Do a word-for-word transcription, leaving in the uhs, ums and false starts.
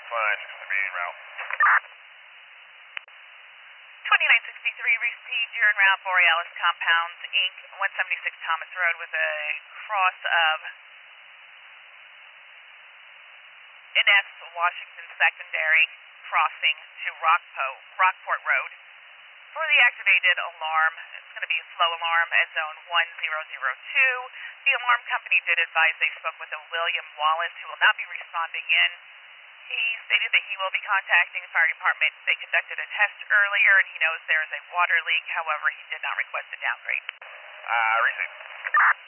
fine. Remaining route. twenty-nine sixty-three, received. You're en route, Borealis Compounds, Incorporated, one seventy-six Thomas Road with a cross of N S Washington Secondary crossing to Rockpo, Rockport Road. For the activated alarm, it's going to be a slow alarm at zone one zero zero two. The alarm company did advise they spoke with a William Wallace, who will not be responding in. He stated that he will be contacting the fire department. They conducted a test earlier, and he knows there is a water leak. However, he did not request a downgrade. Uh, received.